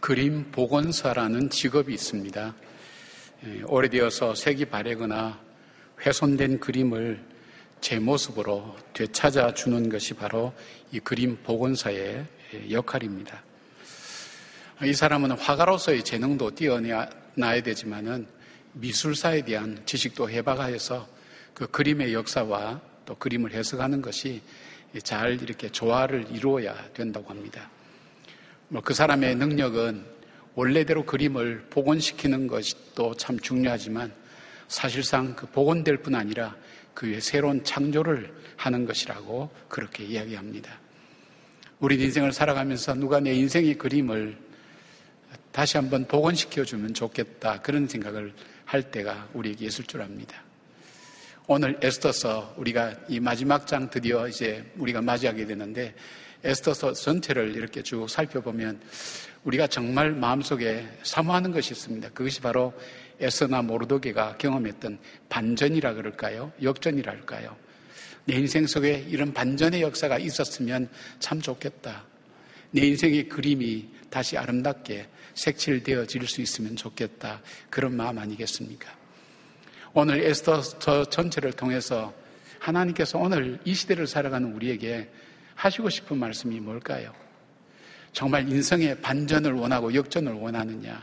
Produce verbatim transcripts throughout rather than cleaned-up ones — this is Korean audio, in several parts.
그림 복원사라는 직업이 있습니다. 오래되어서 색이 바래거나 훼손된 그림을 제 모습으로 되찾아 주는 것이 바로 이 그림 복원사의 역할입니다. 이 사람은 화가로서의 재능도 뛰어나야 되지만은 미술사에 대한 지식도 해박하여서 그 그림의 역사와 또 그림을 해석하는 것이 잘 이렇게 조화를 이루어야 된다고 합니다. 뭐 그 사람의 능력은 원래대로 그림을 복원시키는 것도 참 중요하지만 사실상 그 복원될 뿐 아니라 그 위에 새로운 창조를 하는 것이라고 그렇게 이야기합니다. 우리 인생을 살아가면서 누가 내 인생의 그림을 다시 한번 복원시켜주면 좋겠다 그런 생각을 할 때가 우리에게 있을 줄 압니다. 오늘 에스더서 우리가 이 마지막 장 드디어 이제 우리가 맞이하게 되는데 에스더서 전체를 이렇게 쭉 살펴보면 우리가 정말 마음속에 사모하는 것이 있습니다. 그것이 바로 에스더나 모르드게가 경험했던 반전이라 그럴까요? 역전이라 할까요? 내 인생 속에 이런 반전의 역사가 있었으면 참 좋겠다. 내 인생의 그림이 다시 아름답게 색칠되어질 수 있으면 좋겠다. 그런 마음 아니겠습니까? 오늘 에스더 전체를 통해서 하나님께서 오늘 이 시대를 살아가는 우리에게 하시고 싶은 말씀이 뭘까요? 정말 인생의 반전을 원하고 역전을 원하느냐?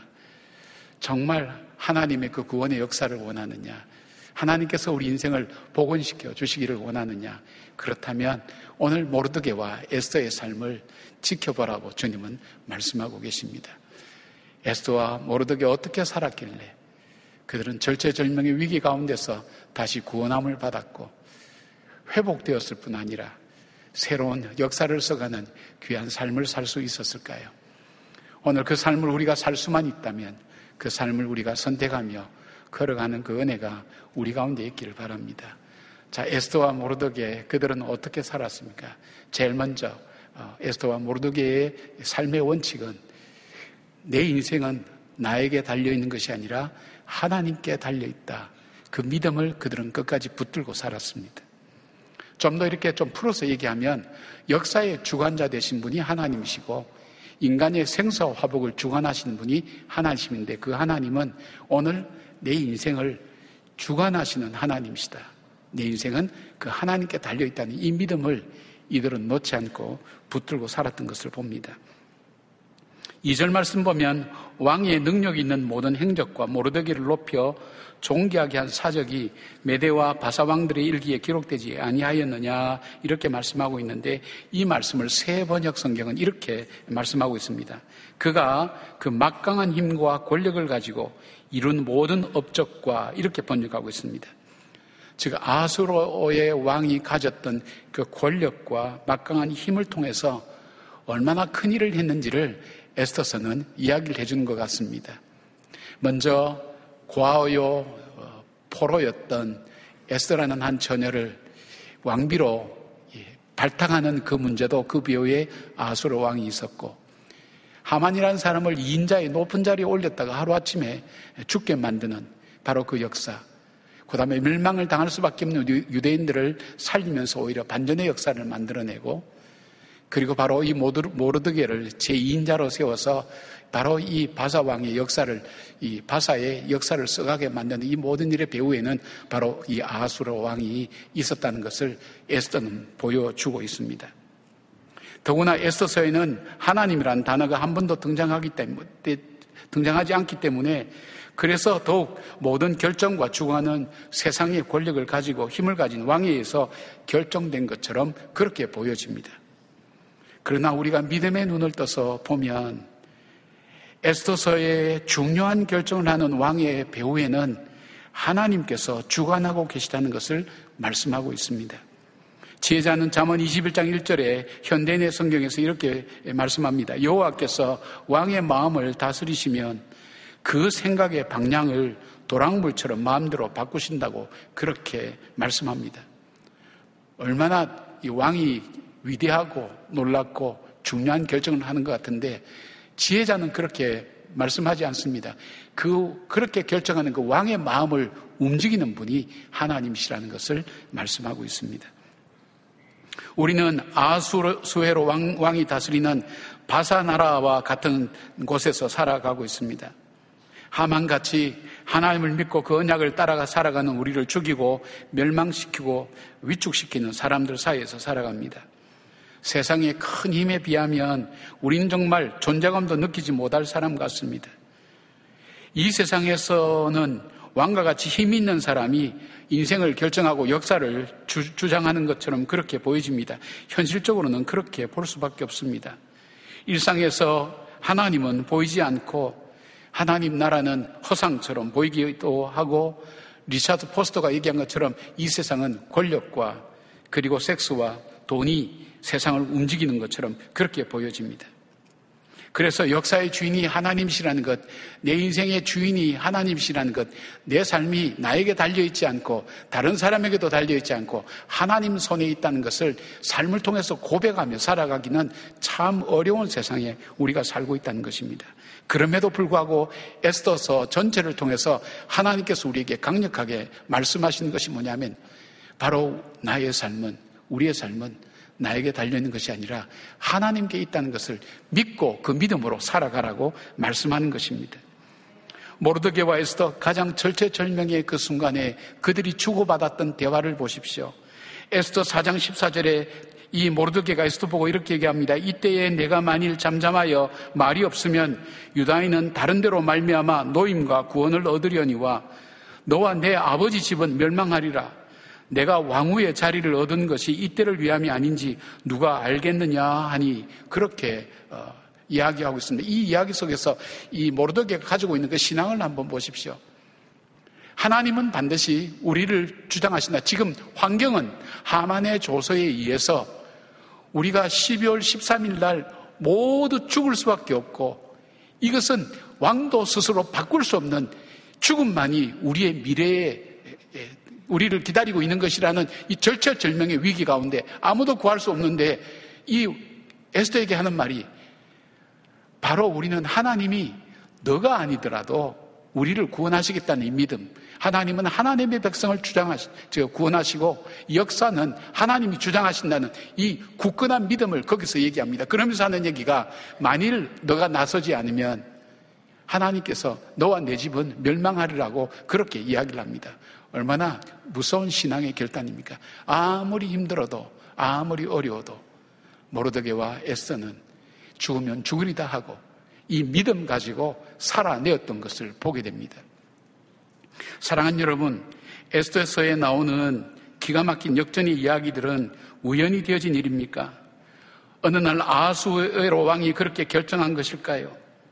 정말 하나님의 그 구원의 역사를 원하느냐? 하나님께서 우리 인생을 복원시켜 주시기를 원하느냐? 그렇다면 오늘 모르드게와 에스더의 삶을 지켜보라고 주님은 말씀하고 계십니다. 에스더와 모르드게 어떻게 살았길래 그들은 절체절명의 위기 가운데서 다시 구원함을 받았고 회복되었을 뿐 아니라 새로운 역사를 써가는 귀한 삶을 살 수 있었을까요? 오늘 그 삶을 우리가 살 수만 있다면 그 삶을 우리가 선택하며 걸어가는 그 은혜가 우리 가운데 있기를 바랍니다. 자, 에스더와 모르드게 그들은 어떻게 살았습니까? 제일 먼저 에스더와 모르드게의 삶의 원칙은 내 인생은 나에게 달려있는 것이 아니라 하나님께 달려있다. 그 믿음을 그들은 끝까지 붙들고 살았습니다. 좀 더 이렇게 좀 풀어서 얘기하면 역사의 주관자 되신 분이 하나님이시고 인간의 생사와 화복을 주관하시는 분이 하나님인데 그 하나님은 오늘 내 인생을 주관하시는 하나님이시다. 내 인생은 그 하나님께 달려있다는 이 믿음을 이들은 놓지 않고 붙들고 살았던 것을 봅니다. 이 절 말씀 보면 왕의 능력 있는 모든 행적과 모르드게를 높여 존귀하게 한 사적이 메대와 바사 왕들의 일기에 기록되지 아니하였느냐 이렇게 말씀하고 있는데 이 말씀을 새 번역 성경은 이렇게 말씀하고 있습니다. 그가 그 막강한 힘과 권력을 가지고 이룬 모든 업적과 이렇게 번역하고 있습니다. 즉 아수르의 왕이 가졌던 그 권력과 막강한 힘을 통해서 얼마나 큰 일을 했는지를 에스더서는 이야기를 해주는 것 같습니다. 먼저 과어요 포로였던 에스더라는 한 처녀를 왕비로 발탁하는 그 문제도 그 배후에 아수르 왕이 있었고 하만이라는 사람을 이인자의 높은 자리에 올렸다가 하루아침에 죽게 만드는 바로 그 역사, 그 다음에 멸망을 당할 수밖에 없는 유대인들을 살리면서 오히려 반전의 역사를 만들어내고 그리고 바로 이 모르드게를 제이인자로 세워서 바로 이 바사 왕의 역사를, 이 바사의 역사를 써가게 만드는 이 모든 일의 배후에는 바로 이 아수르 왕이 있었다는 것을 에스더는 보여주고 있습니다. 더구나 에스더서에는 하나님이라는 단어가 한 번도 등장하기 때문에, 등장하지 않기 때문에 그래서 더욱 모든 결정과 주관은 세상의 권력을 가지고 힘을 가진 왕에 의해서 결정된 것처럼 그렇게 보여집니다. 그러나 우리가 믿음의 눈을 떠서 보면 에스더서의 중요한 결정을 하는 왕의 배후에는 하나님께서 주관하고 계시다는 것을 말씀하고 있습니다. 지혜자는 잠언 이십일 장 일 절에 현대인의 성경에서 이렇게 말씀합니다. 여호와께서 왕의 마음을 다스리시면 그 생각의 방향을 도랑물처럼 마음대로 바꾸신다고 그렇게 말씀합니다. 얼마나 이 왕이 위대하고 놀랍고 중요한 결정을 하는 것 같은데 지혜자는 그렇게 말씀하지 않습니다. 그 그렇게 결정하는 그 왕의 마음을 움직이는 분이 하나님이시라는 것을 말씀하고 있습니다. 우리는 아수르로 왕, 왕이 다스리는 바사 나라와 같은 곳에서 살아가고 있습니다. 하만같이 하나님을 믿고 그 언약을 따라가 살아가는 우리를 죽이고 멸망시키고 위축시키는 사람들 사이에서 살아갑니다. 세상의 큰 힘에 비하면 우리는 정말 존재감도 느끼지 못할 사람 같습니다. 이 세상에서는 왕과 같이 힘 있는 사람이 인생을 결정하고 역사를 주, 주장하는 것처럼 그렇게 보여집니다. 현실적으로는 그렇게 볼 수밖에 없습니다. 일상에서 하나님은 보이지 않고 하나님 나라는 허상처럼 보이기도 하고, 리차드 포스터가 얘기한 것처럼 이 세상은 권력과 그리고 섹스와 돈이 세상을 움직이는 것처럼 그렇게 보여집니다. 그래서 역사의 주인이 하나님이시라는 것, 내 인생의 주인이 하나님이시라는 것, 내 삶이 나에게 달려있지 않고 다른 사람에게도 달려있지 않고 하나님 손에 있다는 것을 삶을 통해서 고백하며 살아가기는 참 어려운 세상에 우리가 살고 있다는 것입니다. 그럼에도 불구하고 에스더서 전체를 통해서 하나님께서 우리에게 강력하게 말씀하시는 것이 뭐냐면, 바로 나의 삶은, 우리의 삶은 나에게 달려있는 것이 아니라 하나님께 있다는 것을 믿고 그 믿음으로 살아가라고 말씀하는 것입니다. 모르드게와 에스더 가장 절체절명의 그 순간에 그들이 주고받았던 대화를 보십시오. 에스더 사 장 십사 절에 이 모르드게가 에스더 보고 이렇게 얘기합니다. 이때에 내가 만일 잠잠하여 말이 없으면 유다인은 다른 데로 말미암아 노임과 구원을 얻으려니와 너와 내 아버지 집은 멸망하리라. 내가 왕후의 자리를 얻은 것이 이때를 위함이 아닌지 누가 알겠느냐 하니 그렇게 어, 이야기하고 있습니다. 이 이야기 속에서 이 모르드게가 가지고 있는 그 신앙을 한번 보십시오. 하나님은 반드시 우리를 주장하신다. 지금 환경은 하만의 조서에 의해서 우리가 십이월 십삼일 날 모두 죽을 수밖에 없고, 이것은 왕도 스스로 바꿀 수 없는 죽음만이 우리의 미래에 우리를 기다리고 있는 것이라는 이 절체절명의 위기 가운데 아무도 구할 수 없는데, 이 에스더에게 하는 말이 바로 우리는 하나님이 너가 아니더라도 우리를 구원하시겠다는 이 믿음, 하나님은 하나님의 백성을 주장하시, 구원하시고 역사는 하나님이 주장하신다는 이 굳건한 믿음을 거기서 얘기합니다. 그러면서 하는 얘기가, 만일 너가 나서지 않으면 하나님께서 너와 내 집은 멸망하리라고 그렇게 이야기를 합니다. 얼마나 무서운 신앙의 결단입니까? 아무리 힘들어도, 아무리 어려워도 모르드게와 에스더는 죽으면 죽으리다 하고 이 믿음 가지고 살아내었던 것을 보게 됩니다. 사랑하는 여러분, 에스더서에 나오는 기가 막힌 역전의 이야기들은 우연히 되어진 일입니까? 어느 날 아하수에로 왕이 그렇게 결정한 것일까요?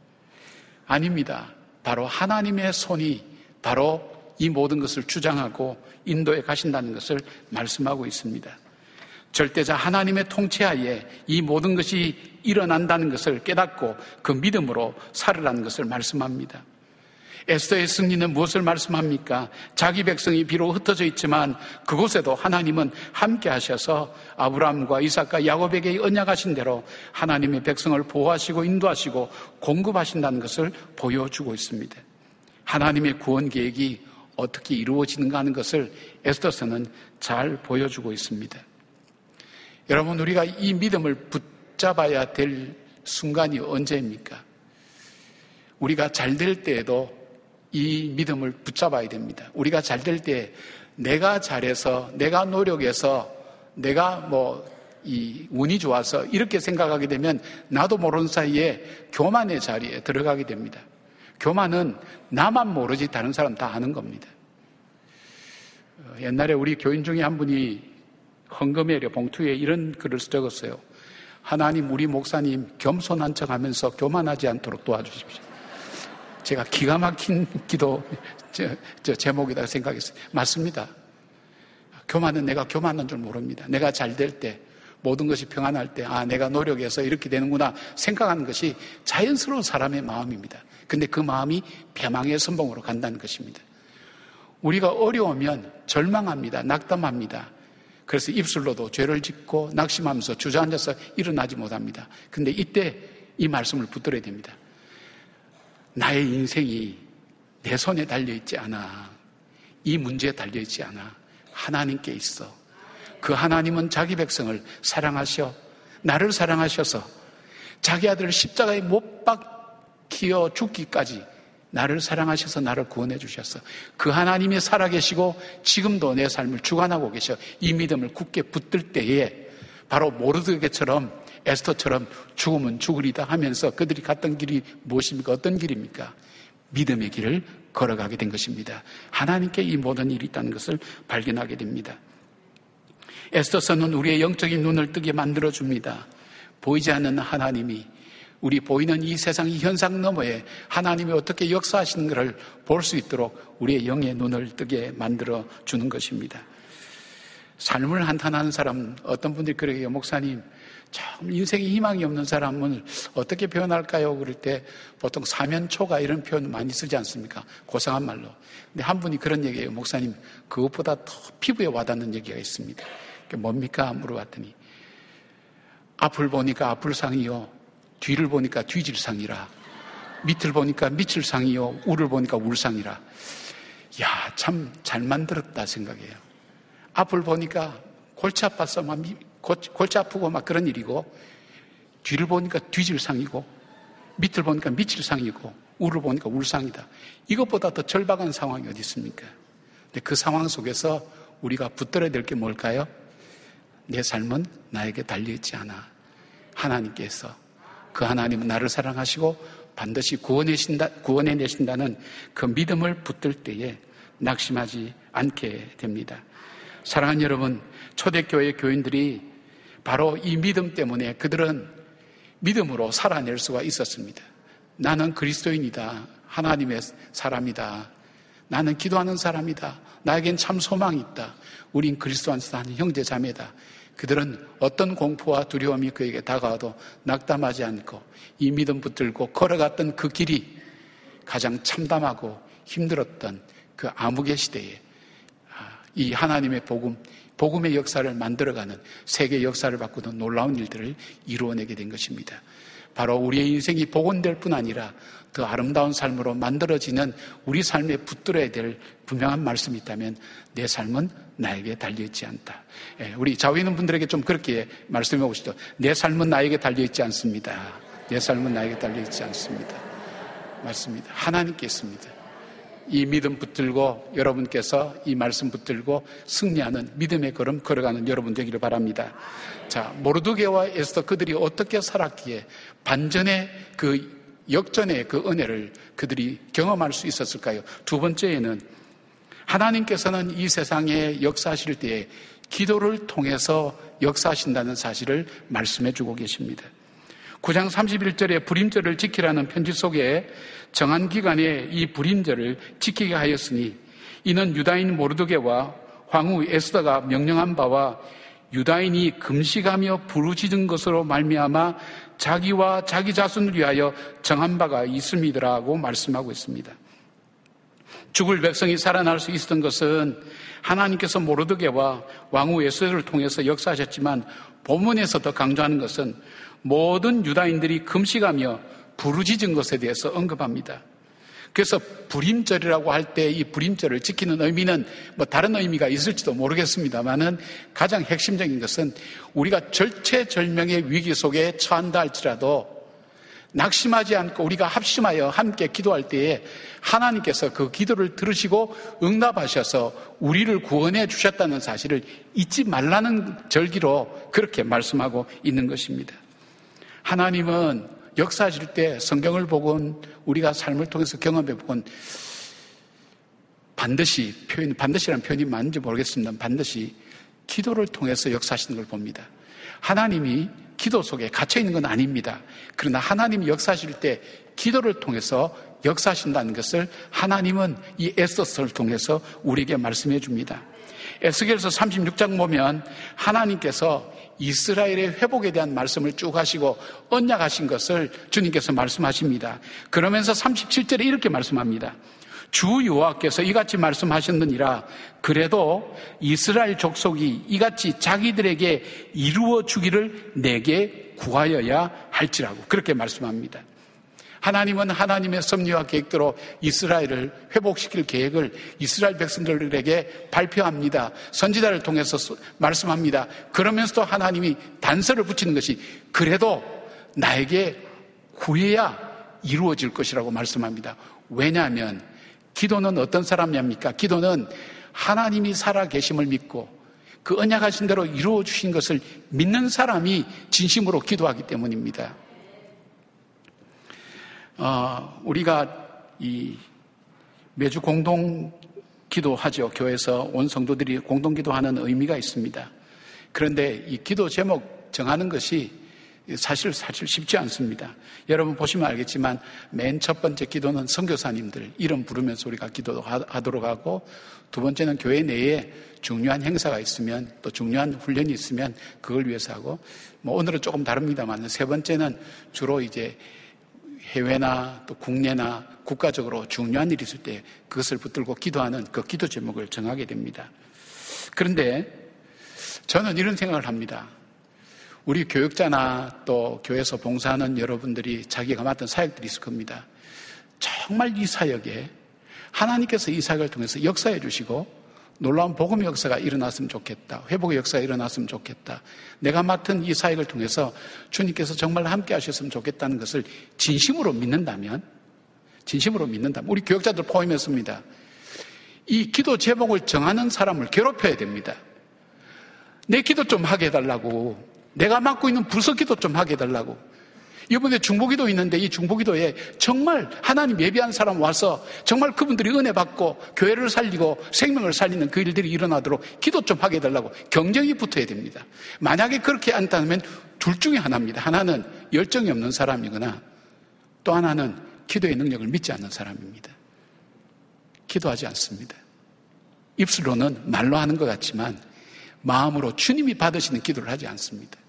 아닙니다. 바로 하나님의 손이 바로 이 모든 것을 주장하고 인도에 가신다는 것을 말씀하고 있습니다. 절대자 하나님의 통치하에 이 모든 것이 일어난다는 것을 깨닫고 그 믿음으로 살으라는 것을 말씀합니다. 에스더의 승리는 무엇을 말씀합니까? 자기 백성이 비록 흩어져 있지만 그곳에도 하나님은 함께 하셔서 아브라함과 이삭과 야곱에게 언약하신 대로 하나님의 백성을 보호하시고 인도하시고 공급하신다는 것을 보여주고 있습니다. 하나님의 구원 계획이 어떻게 이루어지는가 하는 것을 에스더서는 잘 보여주고 있습니다. 여러분, 우리가 이 믿음을 붙잡아야 될 순간이 언제입니까? 우리가 잘 될 때에도 이 믿음을 붙잡아야 됩니다. 우리가 잘 될 때 내가 잘해서, 내가 노력해서, 내가 뭐 이 운이 좋아서 이렇게 생각하게 되면 나도 모르는 사이에 교만의 자리에 들어가게 됩니다. 교만은 나만 모르지 다른 사람 다 아는 겁니다. 옛날에 우리 교인 중에 한 분이 헌금회려 봉투에 이런 글을 적었어요. 하나님, 우리 목사님 겸손한 척하면서 교만하지 않도록 도와주십시오. 제가 기가 막힌 기도 저, 저 제목이다 생각했어요. 맞습니다. 교만은 내가 교만한 줄 모릅니다. 내가 잘 될 때, 모든 것이 평안할 때, 아, 내가 노력해서 이렇게 되는구나 생각하는 것이 자연스러운 사람의 마음입니다. 근데 그 마음이 패망의 선봉으로 간다는 것입니다. 우리가 어려우면 절망합니다. 낙담합니다. 그래서 입술로도 죄를 짓고 낙심하면서 주저앉아서 일어나지 못합니다. 근데 이때 이 말씀을 붙들어야 됩니다. 나의 인생이 내 손에 달려있지 않아. 이 문제에 달려있지 않아. 하나님께 있어. 그 하나님은 자기 백성을 사랑하셔 나를 사랑하셔서 자기 아들을 십자가에 못 박혀 죽기까지 나를 사랑하셔서 나를 구원해 주셨어. 그 하나님이 살아계시고 지금도 내 삶을 주관하고 계셔. 이 믿음을 굳게 붙들 때에 바로 모르드게처럼 에스더처럼 죽으면 죽으리다 하면서 그들이 갔던 길이 무엇입니까? 어떤 길입니까? 믿음의 길을 걸어가게 된 것입니다. 하나님께 이 모든 일이 있다는 것을 발견하게 됩니다. 에스더서는 우리의 영적인 눈을 뜨게 만들어줍니다. 보이지 않는 하나님이 우리 보이는 이 세상 이 현상 너머에 하나님이 어떻게 역사하시는 것을 볼 수 있도록 우리의 영의 눈을 뜨게 만들어주는 것입니다. 삶을 한탄하는 사람, 어떤 분들이 그러게요. 목사님, 참 인생에 희망이 없는 사람을 어떻게 표현할까요? 그럴 때 보통 사면초가 이런 표현 많이 쓰지 않습니까? 고상한 말로. 근데 한 분이 그런 얘기예요. 목사님, 그것보다 더 피부에 와닿는 얘기가 있습니다. 그게 뭡니까? 물어봤더니 앞을 보니까 앞을상이요, 뒤를 보니까 뒤질상이라, 밑을 보니까 밑을상이요, 우를 보니까 울상이라. 야, 참 잘 만들었다 생각해요. 앞을 보니까 골치 아파서 막 골치 아프고 막 그런 일이고, 뒤를 보니까 뒤질상이고, 밑을 보니까 밑질상이고, 우를 보니까 울상이다. 이것보다 더 절박한 상황이 어디 있습니까? 근데 그 상황 속에서 우리가 붙들어야 될 게 뭘까요? 내 삶은 나에게 달려있지 않아. 하나님께서, 그 하나님은 나를 사랑하시고 반드시 구원해내신다, 구원해내신다는 그 믿음을 붙들 때에 낙심하지 않게 됩니다. 사랑하는 여러분, 초대교회 교인들이 바로 이 믿음 때문에 그들은 믿음으로 살아낼 수가 있었습니다. 나는 그리스도인이다. 하나님의 사람이다. 나는 기도하는 사람이다. 나에겐 참 소망이 있다. 우린 그리스도 안에서 사는 형제 자매다. 그들은 어떤 공포와 두려움이 그에게 다가와도 낙담하지 않고 이 믿음 붙들고 걸어갔던 그 길이 가장 참담하고 힘들었던 그 암흑의 시대에 이 하나님의 복음, 복음의 역사를 만들어가는 세계 역사를 바꾸는 놀라운 일들을 이루어내게 된 것입니다. 바로 우리의 인생이 복원될 뿐 아니라 더 아름다운 삶으로 만들어지는 우리 삶에 붙들어야 될 분명한 말씀이 있다면 내 삶은 나에게 달려있지 않다. 우리 좌우에 있는 분들에게 좀 그렇게 말씀해 보시죠. 내 삶은 나에게 달려있지 않습니다. 내 삶은 나에게 달려있지 않습니다. 맞습니다. 하나님께 있습니다. 이 믿음 붙들고 여러분께서 이 말씀 붙들고 승리하는 믿음의 걸음 걸어가는 여러분 되기를 바랍니다. 자, 모르드게와 에스더 그들이 어떻게 살았기에 반전의 그 역전의 그 은혜를 그들이 경험할 수 있었을까요? 두 번째에는 하나님께서는 이 세상에 역사하실 때에 기도를 통해서 역사하신다는 사실을 말씀해 주고 계십니다. 구 장 삼십일 절에 불임절을 지키라는 편지 속에 정한 기간에 이 불임절을 지키게 하였으니 이는 유다인 모르드게와 황후 에스더가 명령한 바와 유다인이 금식하며 부르짖은 것으로 말미암아 자기와 자기 자손을 위하여 정한 바가 있음이더라고 말씀하고 있습니다. 죽을 백성이 살아날 수 있었던 것은 하나님께서 모르드게와 왕후 에스더를 통해서 역사하셨지만 본문에서 더 강조하는 것은 모든 유다인들이 금식하며 부르짖은 것에 대해서 언급합니다. 그래서 불임절이라고 할 때 이 불임절을 지키는 의미는 뭐 다른 의미가 있을지도 모르겠습니다만은 가장 핵심적인 것은 우리가 절체절명의 위기 속에 처한다 할지라도 낙심하지 않고 우리가 합심하여 함께 기도할 때에 하나님께서 그 기도를 들으시고 응답하셔서 우리를 구원해 주셨다는 사실을 잊지 말라는 절기로 그렇게 말씀하고 있는 것입니다. 하나님은 역사하실 때 성경을 보건 우리가 삶을 통해서 경험해 보건 반드시 표현, 반드시라는 표현이 맞는지 모르겠습니다. 반드시 기도를 통해서 역사하시는 걸 봅니다. 하나님이 기도 속에 갇혀 있는 건 아닙니다. 그러나 하나님이 역사하실 때 기도를 통해서 역사하신다는 것을 하나님은 이 에스더서를 통해서 우리에게 말씀해 줍니다. 에스겔서 삼십육 장 보면 하나님께서 이스라엘의 회복에 대한 말씀을 쭉 하시고 언약하신 것을 주님께서 말씀하십니다. 그러면서 삼십칠 절에 이렇게 말씀합니다. 주 여호와께서 이같이 말씀하셨느니라. 그래도 이스라엘 족속이 이같이 자기들에게 이루어 주기를 내게 구하여야 할지라고 그렇게 말씀합니다. 하나님은 하나님의 섭리와 계획대로 이스라엘을 회복시킬 계획을 이스라엘 백성들에게 발표합니다. 선지자를 통해서 말씀합니다. 그러면서도 하나님이 단서를 붙이는 것이 그래도 나에게 구해야 이루어질 것이라고 말씀합니다. 왜냐하면 기도는 어떤 사람입니까? 기도는 하나님이 살아계심을 믿고 그 언약하신 대로 이루어 주신 것을 믿는 사람이 진심으로 기도하기 때문입니다. 어, 우리가 이 매주 공동 기도하죠. 교회에서 온 성도들이 공동 기도하는 의미가 있습니다. 그런데 이 기도 제목 정하는 것이 사실 사실 쉽지 않습니다. 여러분 보시면 알겠지만 맨 첫 번째 기도는 선교사님들 이름 부르면서 우리가 기도하도록 하고, 두 번째는 교회 내에 중요한 행사가 있으면 또 중요한 훈련이 있으면 그걸 위해서 하고, 뭐 오늘은 조금 다릅니다만 세 번째는 주로 이제 해외나 또 국내나 국가적으로 중요한 일이 있을 때 그것을 붙들고 기도하는 그 기도 제목을 정하게 됩니다. 그런데 저는 이런 생각을 합니다. 우리 교육자나 또 교회에서 봉사하는 여러분들이 자기가 맡은 사역들이 있을 겁니다. 정말 이 사역에 하나님께서 이 사역을 통해서 역사해 주시고 놀라운 복음의 역사가 일어났으면 좋겠다. 회복의 역사가 일어났으면 좋겠다. 내가 맡은 이 사역을 통해서 주님께서 정말 함께 하셨으면 좋겠다는 것을 진심으로 믿는다면, 진심으로 믿는다면 우리 교육자들 포함했습니다. 이 기도 제목을 정하는 사람을 괴롭혀야 됩니다. 내 기도 좀 하게 해달라고, 내가 맡고 있는 부서 기도 좀 하게 해달라고. 이번에 중보기도 있는데 이 중보기도에 정말 하나님 예비한 사람 와서 정말 그분들이 은혜 받고 교회를 살리고 생명을 살리는 그 일들이 일어나도록 기도 좀 하게 해달라고 경쟁이 붙어야 됩니다. 만약에 그렇게 안다면 둘 중에 하나입니다. 하나는 열정이 없는 사람이거나 또 하나는 기도의 능력을 믿지 않는 사람입니다. 기도하지 않습니다. 입술로는 말로 하는 것 같지만 마음으로 주님이 받으시는 기도를 하지 않습니다.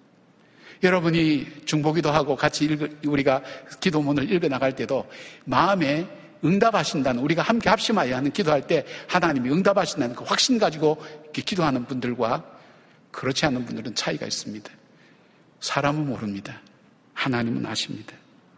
여러분이 중보기도 하고 같이 읽, 우리가 기도문을 읽어 나갈 때도 마음에 응답하신다는, 우리가 함께 합심하여 하는 기도할 때 하나님이 응답하신다는 그 확신 가지고 이렇게 기도하는 분들과 그렇지 않은 분들은 차이가 있습니다. 사람은 모릅니다. 하나님은 아십니다.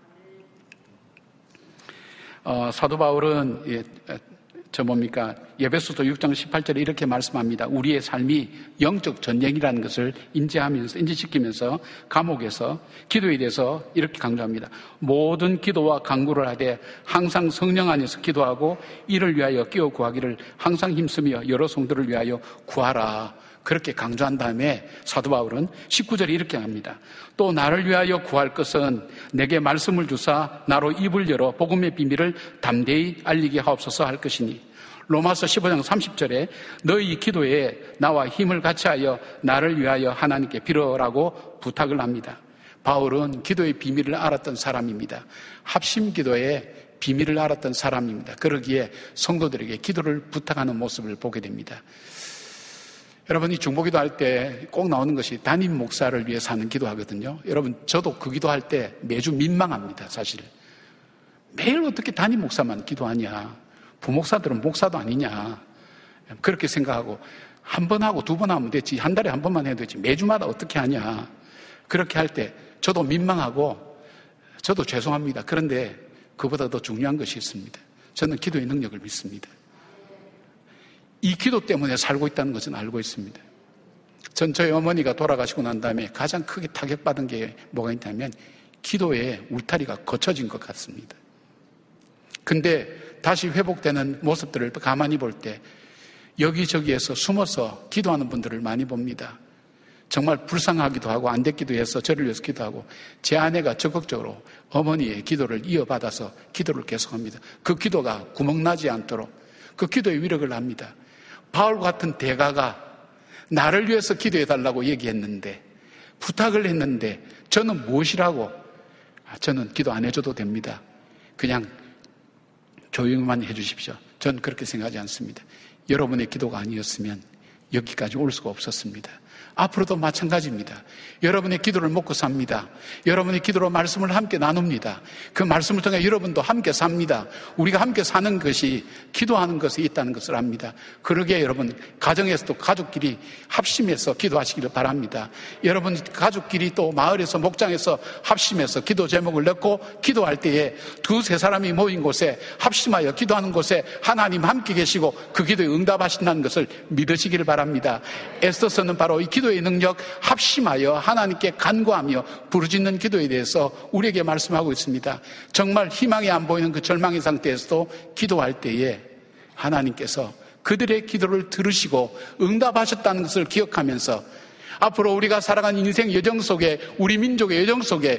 어, 사도 바울은 예, 저 뭡니까? 에베소서 육 장 십팔 절에 이렇게 말씀합니다. 우리의 삶이 영적 전쟁이라는 것을 인지하면서, 인지시키면서 감옥에서 기도에 대해서 이렇게 강조합니다. 모든 기도와 간구를 하되 항상 성령 안에서 기도하고 이를 위하여 끼어 구하기를 항상 힘쓰며 여러 성도를 위하여 구하라. 그렇게 강조한 다음에 사도 바울은 십구 절에 이렇게 합니다. 또 나를 위하여 구할 것은 내게 말씀을 주사 나로 입을 열어 복음의 비밀을 담대히 알리게 하옵소서 할 것이니, 로마서 십오 장 삼십 절에 너희 기도에 나와 힘을 같이 하여 나를 위하여 하나님께 빌어라고 부탁을 합니다. 바울은 기도의 비밀을 알았던 사람입니다. 합심 기도의 비밀을 알았던 사람입니다. 그러기에 성도들에게 기도를 부탁하는 모습을 보게 됩니다. 여러분이 중보기도 할 때 꼭 나오는 것이 담임 목사를 위해서 하는 기도하거든요. 여러분, 저도 그 기도할 때 매주 민망합니다, 사실. 매일 어떻게 담임 목사만 기도하냐. 부목사들은 목사도 아니냐. 그렇게 생각하고 한 번 하고 두 번 하면 되지. 한 달에 한 번만 해도 되지. 매주마다 어떻게 하냐. 그렇게 할 때 저도 민망하고 저도 죄송합니다. 그런데 그보다 더 중요한 것이 있습니다. 저는 기도의 능력을 믿습니다. 이 기도 때문에 살고 있다는 것은 알고 있습니다. 전 저희 어머니가 돌아가시고 난 다음에 가장 크게 타격받은 게 뭐가 있냐면 기도의 울타리가 거쳐진 것 같습니다. 근데 다시 회복되는 모습들을 가만히 볼 때 여기저기에서 숨어서 기도하는 분들을 많이 봅니다. 정말 불쌍하기도 하고 안 됐기도 해서 저를 위해서 기도하고, 제 아내가 적극적으로 어머니의 기도를 이어받아서 기도를 계속합니다. 그 기도가 구멍나지 않도록 그 기도의 위력을 합니다. 바울 같은 대가가 나를 위해서 기도해달라고 얘기했는데, 부탁을 했는데 저는 무엇이라고? 저는 기도 안 해줘도 됩니다. 그냥 조용히만 해주십시오. 저는 그렇게 생각하지 않습니다. 여러분의 기도가 아니었으면 여기까지 올 수가 없었습니다. 앞으로도 마찬가지입니다. 여러분의 기도를 먹고 삽니다. 여러분의 기도로 말씀을 함께 나눕니다. 그 말씀을 통해 여러분도 함께 삽니다. 우리가 함께 사는 것이 기도하는 것에 있다는 것을 압니다. 그러기에 여러분, 가정에서도 가족끼리 합심해서 기도하시기를 바랍니다. 여러분 가족끼리 또 마을에서 목장에서 합심해서 기도 제목을 넣고 기도할 때에 두세 사람이 모인 곳에 합심하여 기도하는 곳에 하나님 함께 계시고 그 기도에 응답하신다는 것을 믿으시기를 바랍니다. 애써서는 바로 이 기도 기도의 능력 합심하여 하나님께 간구하며 부르짖는 기도에 대해서 우리에게 말씀하고 있습니다. 정말 희망이 안 보이는 그 절망의 상태에서도 기도할 때에 하나님께서 그들의 기도를 들으시고 응답하셨다는 것을 기억하면서 앞으로 우리가 살아가는 인생 여정 속에, 우리 민족의 여정 속에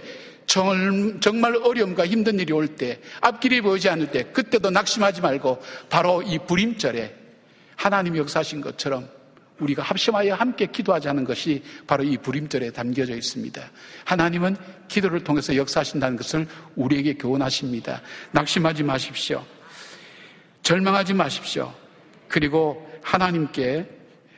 정말 어려움과 힘든 일이 올 때, 앞길이 보이지 않을 때, 그때도 낙심하지 말고 바로 이 불임절에 하나님이 역사하신 것처럼 우리가 합심하여 함께 기도하자는 것이 바로 이 불임절에 담겨져 있습니다. 하나님은 기도를 통해서 역사하신다는 것을 우리에게 교훈하십니다. 낙심하지 마십시오. 절망하지 마십시오. 그리고 하나님께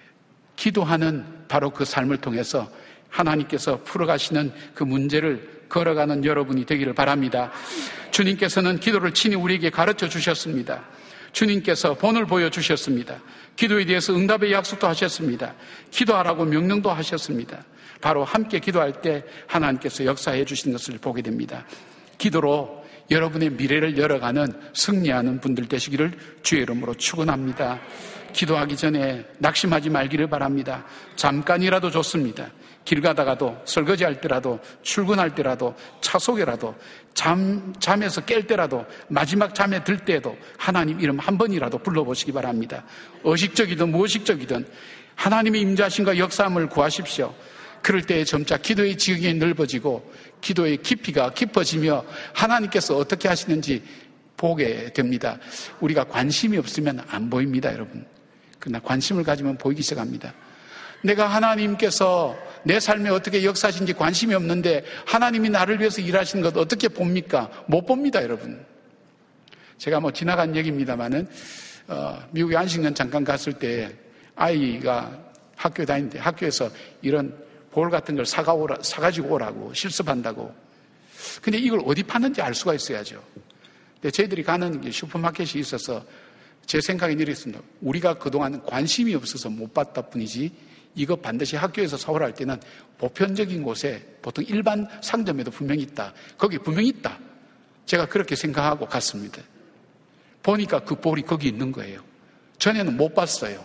기도하는 바로 그 삶을 통해서 하나님께서 풀어가시는 그 문제를 걸어가는 여러분이 되기를 바랍니다. 주님께서는 기도를 친히 우리에게 가르쳐 주셨습니다. 주님께서 본을 보여주셨습니다. 기도에 대해서 응답의 약속도 하셨습니다. 기도하라고 명령도 하셨습니다. 바로 함께 기도할 때 하나님께서 역사해 주신 것을 보게 됩니다. 기도로 여러분의 미래를 열어가는 승리하는 분들 되시기를 주의 이름으로 축원합니다. 기도하기 전에 낙심하지 말기를 바랍니다. 잠깐이라도 좋습니다. 길 가다가도, 설거지할 때라도, 출근할 때라도, 차 속에라도, 잠, 잠에서 깰 때라도, 마지막 잠에 들 때에도 하나님 이름 한 번이라도 불러보시기 바랍니다. 의식적이든 무의식적이든 하나님의 임재하심과 역사함을 구하십시오. 그럴 때 점차 기도의 지경이 넓어지고 기도의 깊이가 깊어지며 하나님께서 어떻게 하시는지 보게 됩니다. 우리가 관심이 없으면 안 보입니다, 여러분. 그러나 관심을 가지면 보이기 시작합니다. 내가 하나님께서 내 삶에 어떻게 역사하신지 관심이 없는데 하나님이 나를 위해서 일하시는 것 어떻게 봅니까? 못 봅니다, 여러분. 제가 뭐 지나간 얘기입니다만은 어, 미국에 안식년 잠깐 갔을 때 아이가 학교 다니는데 학교에서 이런 볼 같은 걸 사가 오라, 사가지고 오라고 실습한다고. 근데 이걸 어디 파는지 알 수가 있어야죠. 근데 저희들이 가는 게 슈퍼마켓이 있어서 제 생각엔 이랬습니다. 우리가 그동안 관심이 없어서 못 봤다 뿐이지 이거 반드시 학교에서 사오라 할 때는 보편적인 곳에 보통 일반 상점에도 분명히 있다. 거기 분명히 있다. 제가 그렇게 생각하고 갔습니다. 보니까 그 볼이 거기 있는 거예요. 전에는 못 봤어요.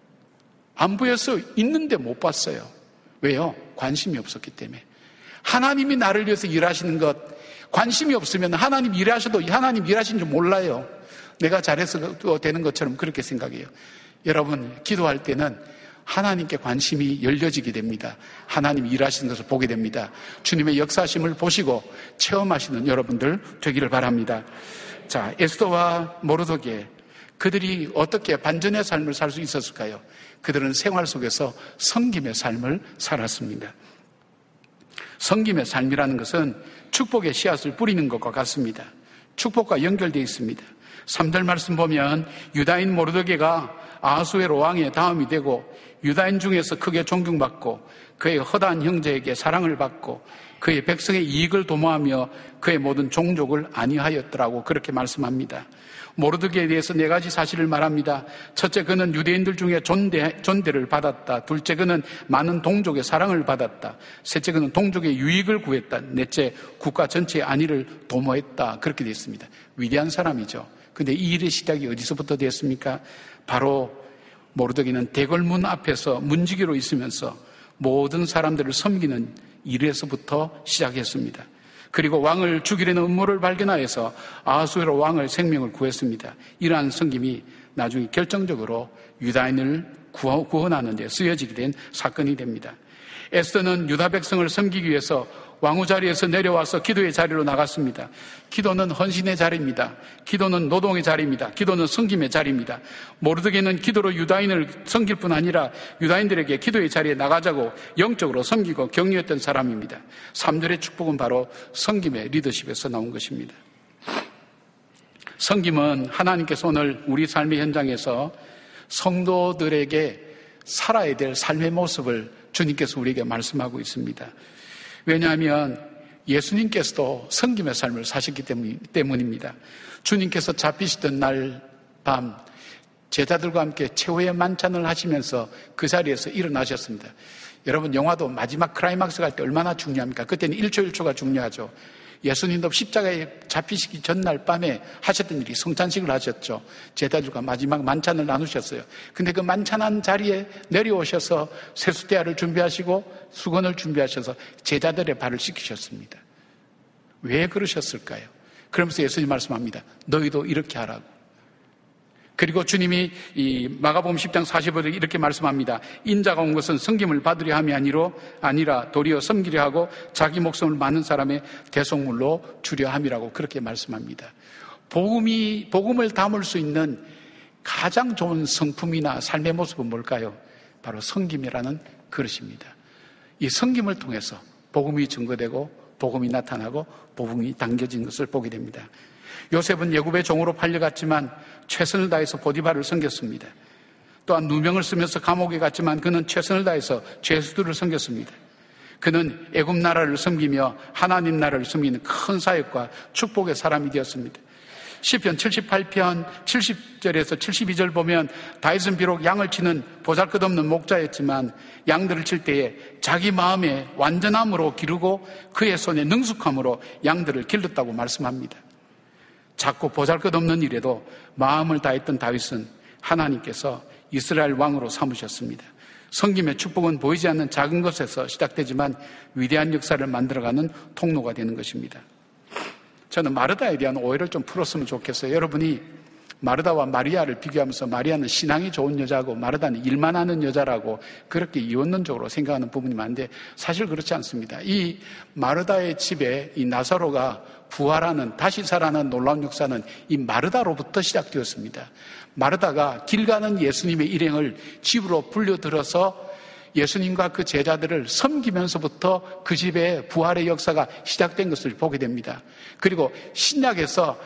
안 보여서 있는데 못 봤어요. 왜요? 관심이 없었기 때문에. 하나님이 나를 위해서 일하시는 것, 관심이 없으면 하나님 일하셔도 하나님 일하시는 줄 몰라요. 내가 잘해서 되는 것처럼 그렇게 생각해요. 여러분, 기도할 때는 하나님께 관심이 열려지게 됩니다. 하나님 일하시는 것을 보게 됩니다. 주님의 역사심을 보시고 체험하시는 여러분들 되기를 바랍니다. 자, 에스더와 모르드게, 그들이 어떻게 반전의 삶을 살 수 있었을까요? 그들은 생활 속에서 섬김의 삶을 살았습니다. 섬김의 삶이라는 것은 축복의 씨앗을 뿌리는 것과 같습니다. 축복과 연결되어 있습니다. 삼 절 말씀 보면 유다인 모르드게가 아하수에로 왕의 다음이 되고 유다인 중에서 크게 존경받고 그의 허다한 형제에게 사랑을 받고 그의 백성의 이익을 도모하며 그의 모든 종족을 안위하였더라고 그렇게 말씀합니다. 모르드게에 대해서 네 가지 사실을 말합니다. 첫째, 그는 유대인들 중에 존대, 존대를 받았다. 둘째, 그는 많은 동족의 사랑을 받았다. 셋째, 그는 동족의 유익을 구했다. 넷째, 국가 전체의 안위를 도모했다. 그렇게 되어 있습니다. 위대한 사람이죠. 근데 이 일의 시작이 어디서부터 됐습니까? 바로 모르드게는 대궐문 앞에서 문지기로 있으면서 모든 사람들을 섬기는 일에서부터 시작했습니다. 그리고 왕을 죽이려는 음모를 발견하여서 아하수에로 왕의 생명을 구했습니다. 이러한 섬김이 나중에 결정적으로 유다인을 구원하는 데 쓰여지게 된 사건이 됩니다. 에스더는 유다 백성을 섬기기 위해서 왕후 자리에서 내려와서 기도의 자리로 나갔습니다. 기도는 헌신의 자리입니다. 기도는 노동의 자리입니다. 기도는 섬김의 자리입니다. 모르드게는 기도로 유다인을 섬길 뿐 아니라 유다인들에게 기도의 자리에 나가자고 영적으로 섬기고 격려했던 사람입니다. 삼 절의 축복은 바로 섬김의 리더십에서 나온 것입니다. 섬김은 하나님께서 오늘 우리 삶의 현장에서 성도들에게 살아야 될 삶의 모습을 주님께서 우리에게 말씀하고 있습니다. 왜냐하면 예수님께서도 섬김의 삶을 사셨기 때문입니다. 주님께서 잡히시던 날 밤 제자들과 함께 최후의 만찬을 하시면서 그 자리에서 일어나셨습니다. 여러분, 영화도 마지막 클라이막스 갈 때 얼마나 중요합니까? 그때는 일 초 일 초가 중요하죠. 예수님도 십자가에 잡히시기 전날 밤에 하셨던 일이 성찬식을 하셨죠. 제자들과 마지막 만찬을 나누셨어요. 근데 그 만찬한 자리에 내려오셔서 세수대야를 준비하시고 수건을 준비하셔서 제자들의 발을 씻기셨습니다. 왜 그러셨을까요? 그러면서 예수님 말씀합니다. 너희도 이렇게 하라고. 그리고 주님이 이 마가복음 십 장 사십오 절에 이렇게 말씀합니다. 인자가 온 것은 섬김을 받으려 함이 아니로 아니라 도리어 섬기려 하고 자기 목숨을 많은 사람의 대속물로 주려 함이라고 그렇게 말씀합니다. 복음이 복음을 담을 수 있는 가장 좋은 성품이나 삶의 모습은 뭘까요? 바로 섬김이라는 그릇입니다. 이 섬김을 통해서 복음이 증거되고 복음이 나타나고 복음이 당겨진 것을 보게 됩니다. 요셉은 애굽의 종으로 팔려갔지만 최선을 다해서 보디발을 섬겼습니다. 또한 누명을 쓰면서 감옥에 갔지만 그는 최선을 다해서 죄수들을 섬겼습니다. 그는 애굽 나라를 섬기며 하나님 나라를 섬기는 큰 사역과 축복의 사람이 되었습니다. 시편 칠십팔 편 칠십 절에서 칠십이 절 보면 다윗은 비록 양을 치는 보잘것없는 목자였지만 양들을 칠 때에 자기 마음에 완전함으로 기르고 그의 손에 능숙함으로 양들을 길렀다고 말씀합니다. 작고 보잘것없는 일에도 마음을 다했던 다윗은 하나님께서 이스라엘 왕으로 삼으셨습니다. 섬김의 축복은 보이지 않는 작은 것에서 시작되지만 위대한 역사를 만들어가는 통로가 되는 것입니다. 저는 마르다에 대한 오해를 좀 풀었으면 좋겠어요. 여러분이 마르다와 마리아를 비교하면서 마리아는 신앙이 좋은 여자고 마르다는 일만 하는 여자라고 그렇게 이원론적으로 생각하는 부분이 많은데 사실 그렇지 않습니다. 이 마르다의 집에 이 나사로가 부활하는 다시 살아나는 놀라운 역사는 이 마르다로부터 시작되었습니다. 마르다가 길 가는 예수님의 일행을 집으로 불려들어서 예수님과 그 제자들을 섬기면서부터 그 집에 부활의 역사가 시작된 것을 보게 됩니다. 그리고 신약에서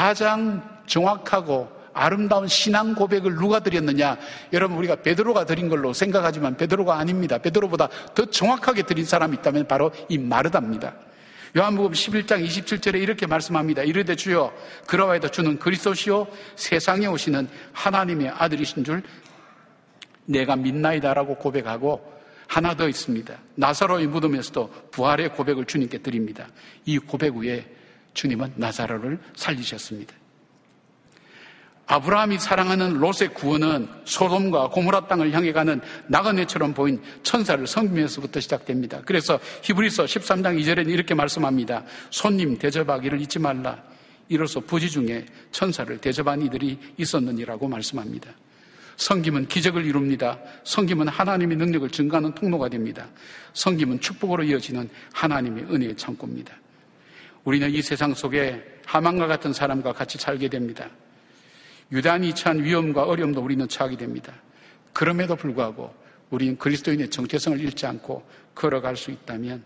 가장 정확하고 아름다운 신앙 고백을 누가 드렸느냐? 여러분 우리가 베드로가 드린 걸로 생각하지만 베드로가 아닙니다. 베드로보다 더 정확하게 드린 사람이 있다면 바로 이 마르다입니다. 요한복음 십일 장 이십칠 절에 이렇게 말씀합니다. 이르되 주여 그러하여도 주는 그리스도시요 세상에 오시는 하나님의 아들이신 줄 내가 믿나이다라고 고백하고 하나 더 있습니다. 나사로의 무덤에서도 부활의 고백을 주님께 드립니다. 이 고백 후에 주님은 나사로를 살리셨습니다. 아브라함이 사랑하는 롯의 구원은 소돔과 고모라 땅을 향해 가는 나그네처럼 보인 천사를 섬기면서부터 시작됩니다. 그래서 히브리서 십삼 장 이 절에는 이렇게 말씀합니다. 손님 대접하기를 잊지 말라. 이로써 부지 중에 천사를 대접한 이들이 있었느니라고 말씀합니다. 섬김은 기적을 이룹니다. 섬김은 하나님의 능력을 증가하는 통로가 됩니다. 섬김은 축복으로 이어지는 하나님의 은혜의 창고입니다. 우리는 이 세상 속에 하만과 같은 사람과 같이 살게 됩니다. 유단이 처한 위험과 어려움도 우리는 처하게 됩니다. 그럼에도 불구하고 우리는 그리스도인의 정체성을 잃지 않고 걸어갈 수 있다면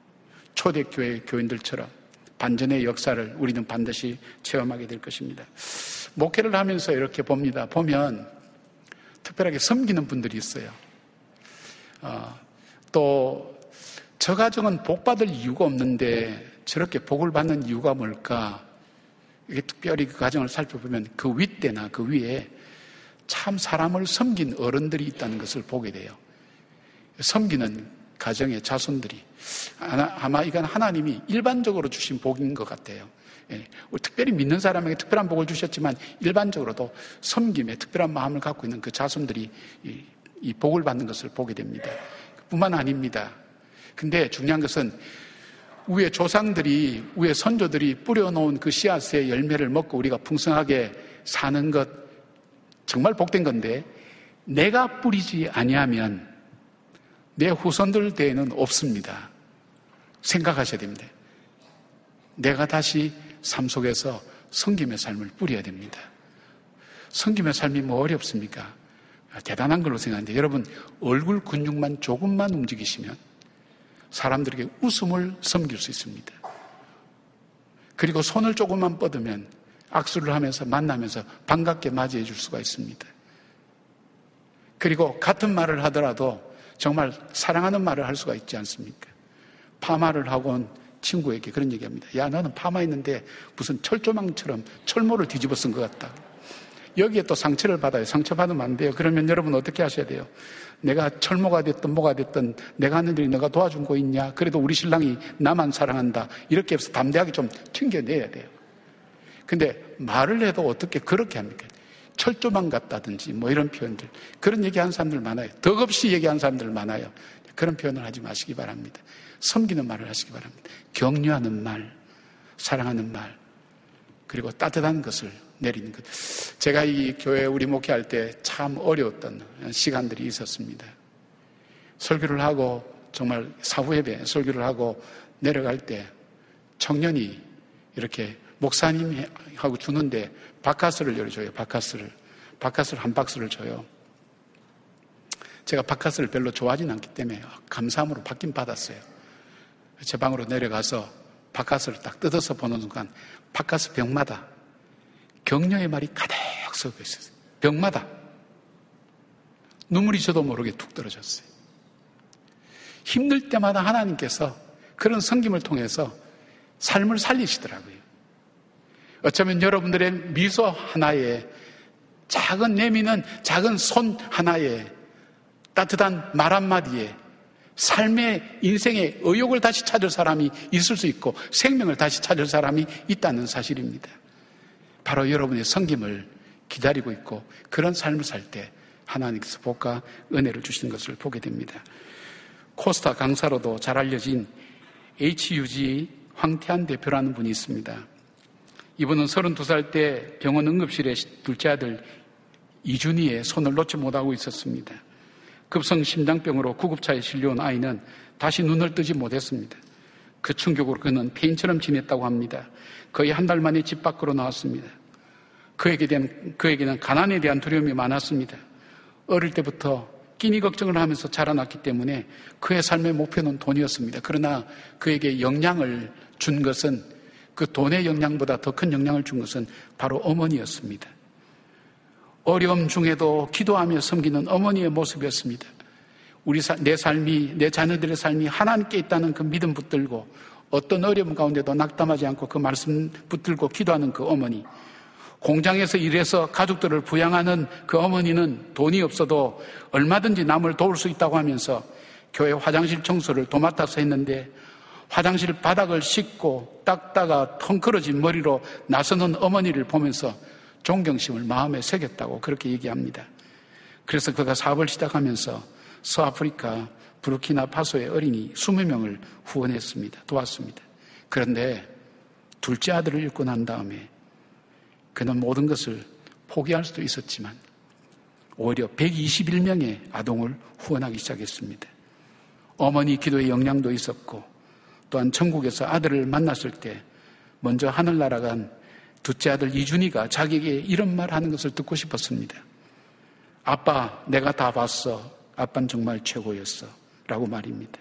초대교회 교인들처럼 반전의 역사를 우리는 반드시 체험하게 될 것입니다. 목회를 하면서 이렇게 봅니다. 보면 특별하게 섬기는 분들이 있어요. 어, 또 저 가정은 복 받을 이유가 없는데 저렇게 복을 받는 이유가 뭘까? 이게 특별히 그 가정을 살펴보면 그 윗대나 그 위에 참 사람을 섬긴 어른들이 있다는 것을 보게 돼요. 섬기는 가정의 자손들이 아마 이건 하나님이 일반적으로 주신 복인 것 같아요. 예, 특별히 믿는 사람에게 특별한 복을 주셨지만 일반적으로도 섬김에 특별한 마음을 갖고 있는 그 자손들이 이, 이 복을 받는 것을 보게 됩니다. 뿐만 아닙니다. 근데 중요한 것은 위에 조상들이, 위에 선조들이 뿌려놓은 그 씨앗의 열매를 먹고 우리가 풍성하게 사는 것 정말 복된 건데 내가 뿌리지 아니하면 내 후손들 대에는 없습니다. 생각하셔야 됩니다. 내가 다시 삶 속에서 섬김의 삶을 뿌려야 됩니다. 섬김의 삶이 뭐 어렵습니까? 대단한 걸로 생각하는데 여러분 얼굴 근육만 조금만 움직이시면 사람들에게 웃음을 섬길 수 있습니다. 그리고 손을 조금만 뻗으면 악수를 하면서 만나면서 반갑게 맞이해 줄 수가 있습니다. 그리고 같은 말을 하더라도 정말 사랑하는 말을 할 수가 있지 않습니까? 파마를 하고 온 친구에게 그런 얘기합니다. 야, 너는 파마했는데 무슨 철조망처럼 철모를 뒤집어 쓴 것 같다. 여기에 또 상처를 받아요. 상처받으면 안 돼요. 그러면 여러분 어떻게 하셔야 돼요? 내가 철모가 됐든 뭐가 됐든 내가 하는 일이 내가 도와준 거 있냐? 그래도 우리 신랑이 나만 사랑한다. 이렇게 해서 담대하게 좀 튕겨내야 돼요. 근데 말을 해도 어떻게 그렇게 합니까? 철조망 같다든지 뭐 이런 표현들. 그런 얘기하는 사람들 많아요. 덕없이 얘기하는 사람들 많아요. 그런 표현을 하지 마시기 바랍니다. 섬기는 말을 하시기 바랍니다. 격려하는 말, 사랑하는 말, 그리고 따뜻한 것을 내리는 것. 제가 이 교회 우리 목회할 때 참 어려웠던 시간들이 있었습니다. 설교를 하고 정말 사후예배 설교를 하고 내려갈 때 청년이 이렇게 목사님하고 주는데 바카스를 열어줘요. 바카스를. 바카스를 한 박스를 줘요. 제가 바카스를 별로 좋아하진 않기 때문에 감사함으로 받긴 받았어요. 제 방으로 내려가서 바카스를 딱 뜯어서 보는 순간 바카스 병마다 격려의 말이 가득 섞여 있었어요. 병마다 눈물이 저도 모르게 툭 떨어졌어요. 힘들 때마다 하나님께서 그런 섬김을 통해서 삶을 살리시더라고요. 어쩌면 여러분들의 미소 하나에, 작은 내미는 작은 손 하나에, 따뜻한 말 한마디에 삶의 인생의 의욕을 다시 찾을 사람이 있을 수 있고 생명을 다시 찾을 사람이 있다는 사실입니다. 바로 여러분의 섬김을 기다리고 있고 그런 삶을 살 때 하나님께서 복과 은혜를 주시는 것을 보게 됩니다. 코스타 강사로도 잘 알려진 에이치유지 황태한 대표라는 분이 있습니다. 이분은 서른두 살 때 병원 응급실에 둘째 아들 이준희의 손을 놓지 못하고 있었습니다. 급성 심장병으로 구급차에 실려온 아이는 다시 눈을 뜨지 못했습니다. 그 충격으로 그는 폐인처럼 지냈다고 합니다. 거의 한 달 만에 집 밖으로 나왔습니다. 그에게 대한, 그에게는 가난에 대한 두려움이 많았습니다. 어릴 때부터 끼니 걱정을 하면서 자라났기 때문에 그의 삶의 목표는 돈이었습니다. 그러나 그에게 영향을 준 것은, 그 돈의 영향보다 더 큰 영향을 준 것은 바로 어머니였습니다. 어려움 중에도 기도하며 섬기는 어머니의 모습이었습니다. 우리 사, 내 삶이, 내 자녀들의 삶이 하나님께 있다는 그 믿음 붙들고 어떤 어려움 가운데도 낙담하지 않고 그 말씀 붙들고 기도하는 그 어머니, 공장에서 일해서 가족들을 부양하는 그 어머니는 돈이 없어도 얼마든지 남을 도울 수 있다고 하면서 교회 화장실 청소를 도맡아서 했는데 화장실 바닥을 씻고 닦다가 텅크러진 머리로 나서는 어머니를 보면서 존경심을 마음에 새겼다고 그렇게 얘기합니다. 그래서 그가 사업을 시작하면서 서아프리카 부르키나파소의 어린이 이십 명을 후원했습니다. 도왔습니다. 그런데 둘째 아들을 잃고 난 다음에 그는 모든 것을 포기할 수도 있었지만 오히려 백이십일 명의 아동을 후원하기 시작했습니다. 어머니 기도의 영향도 있었고 또한 천국에서 아들을 만났을 때 먼저 하늘 날아간 둘째 아들 이준희가 자기에게 이런 말 하는 것을 듣고 싶었습니다. 아빠, 내가 다 봤어. 아빠는 정말 최고였어. 라고 말입니다.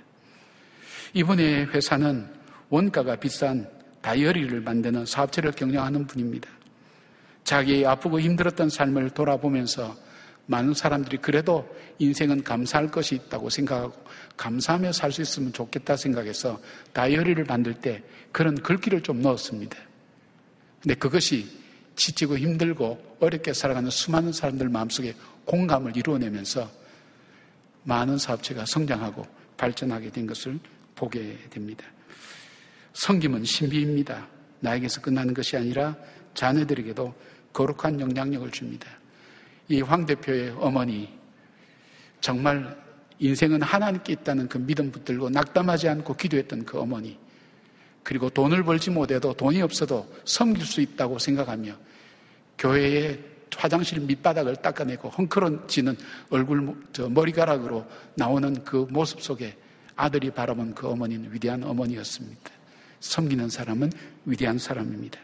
이분의 회사는 원가가 비싼 다이어리를 만드는 사업체를 경영하는 분입니다. 자기의 아프고 힘들었던 삶을 돌아보면서 많은 사람들이 그래도 인생은 감사할 것이 있다고 생각하고 감사하며 살 수 있으면 좋겠다 생각해서 다이어리를 만들 때 그런 글귀를 좀 넣었습니다. 근데 그것이 지치고 힘들고 어렵게 살아가는 수많은 사람들 마음속에 공감을 이루어내면서 많은 사업체가 성장하고 발전하게 된 것을 보게 됩니다. 섬김은 신비입니다. 나에게서 끝나는 것이 아니라 자녀들에게도 거룩한 영향력을 줍니다. 이 황 대표의 어머니, 정말 인생은 하나님께 있다는 그 믿음 붙들고 낙담하지 않고 기도했던 그 어머니, 그리고 돈을 벌지 못해도 돈이 없어도 섬길 수 있다고 생각하며 교회의 화장실 밑바닥을 닦아내고 헝클어지는 얼굴, 저 머리카락으로 나오는 그 모습 속에 아들이 바라본 그 어머니는 위대한 어머니였습니다. 섬기는 사람은 위대한 사람입니다.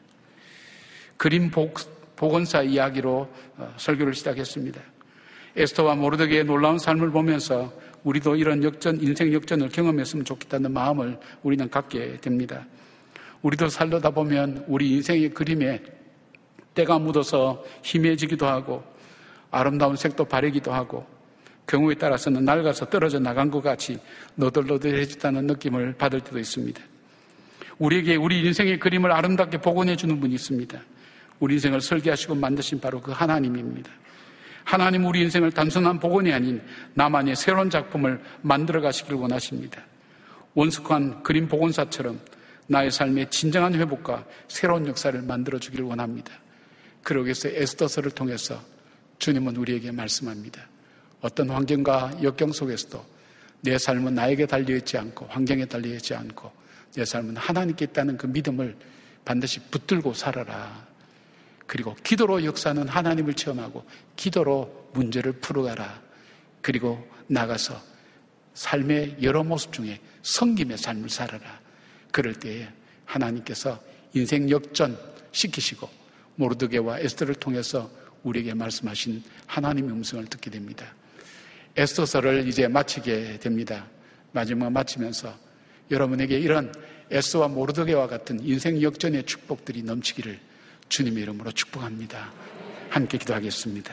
그림 복, 복원사 이야기로 설교를 시작했습니다. 에스더와 모르드게의 놀라운 삶을 보면서 우리도 이런 역전, 인생 역전을 경험했으면 좋겠다는 마음을 우리는 갖게 됩니다. 우리도 살다 보면 우리 인생의 그림에 때가 묻어서 희미해지기도 하고 아름다운 색도 바래기도 하고 경우에 따라서는 낡아서 떨어져 나간 것 같이 너덜너덜해졌다는 느낌을 받을 때도 있습니다. 우리에게 우리 인생의 그림을 아름답게 복원해 주는 분이 있습니다. 우리 인생을 설계하시고 만드신 바로 그 하나님입니다. 하나님 우리 인생을 단순한 복원이 아닌 나만의 새로운 작품을 만들어 가시길 원하십니다. 원숙한 그림 복원사처럼 나의 삶의 진정한 회복과 새로운 역사를 만들어 주기를 원합니다. 그러기 위해서 에스더서를 통해서 주님은 우리에게 말씀합니다. 어떤 환경과 역경 속에서도 내 삶은 나에게 달려있지 않고 환경에 달려있지 않고 내 삶은 하나님께 있다는 그 믿음을 반드시 붙들고 살아라. 그리고 기도로 역사는 하나님을 체험하고 기도로 문제를 풀어가라. 그리고 나가서 삶의 여러 모습 중에 섬김의 삶을 살아라. 그럴 때에 하나님께서 인생 역전 시키시고 모르드게와 에스더를 통해서 우리에게 말씀하신 하나님의 음성을 듣게 됩니다. 에스더서를 이제 마치게 됩니다. 마지막 마치면서 여러분에게 이런 에스더와 모르드게와 같은 인생 역전의 축복들이 넘치기를 주님의 이름으로 축복합니다. 함께 기도하겠습니다.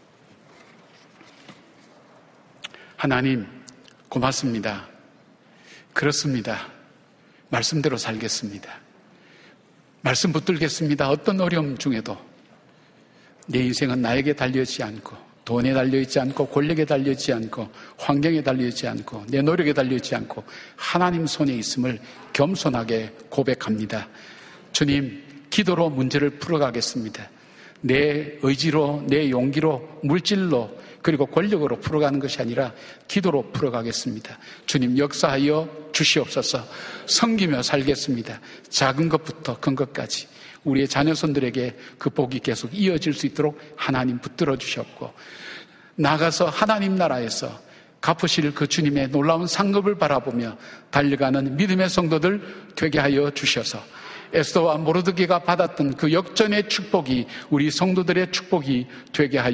하나님 고맙습니다. 그렇습니다. 말씀대로 살겠습니다. 말씀 붙들겠습니다. 어떤 어려움 중에도 내 인생은 나에게 달려있지 않고 돈에 달려있지 않고 권력에 달려있지 않고 환경에 달려있지 않고 내 노력에 달려있지 않고 하나님 손에 있음을 겸손하게 고백합니다. 주님, 기도로 문제를 풀어가겠습니다. 내 의지로, 내 용기로, 물질로, 그리고 권력으로 풀어가는 것이 아니라 기도로 풀어가겠습니다. 주님 역사하여 주시옵소서. 섬기며 살겠습니다. 작은 것부터 큰 것까지 우리의 자녀손들에게 그 복이 계속 이어질 수 있도록 하나님 붙들어 주셨고 나가서 하나님 나라에서 갚으실 그 주님의 놀라운 상급을 바라보며 달려가는 믿음의 성도들 되게 하여 주셔서 에스더와 모르드게가 받았던 그 역전의 축복이 우리 성도들의 축복이 되게 하여